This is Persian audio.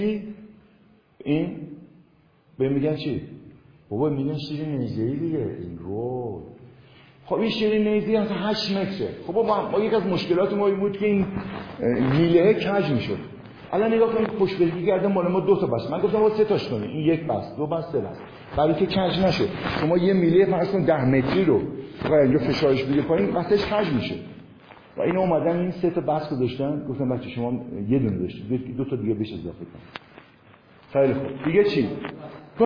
این به میگن چی؟ بابا میگن شیر نیزه‌ای دیگه این رو. خب این شیر نیزه‌ای اصلا 8 متره. خب ما یک از مشکلات ما این بود که این میله کج میشد. الان نگاه کنید خوشبلگی کردن مال ما 2 تا بس. من گفتم با 3 تاش کنید. این 1 بس، 2 بس، 3 بس. برای که کج نشه. شما یه میله فرض کن 10 متری رو و اینجا فشارش بده پایین وقتش کج میشه. و اینا اومدن این 3 تا بس گذاشتن. گفتم بچه شما یه دونه داشتید. 2 تا دیگه بهش اضافه کنید. خیلی خوب. دیگه چی؟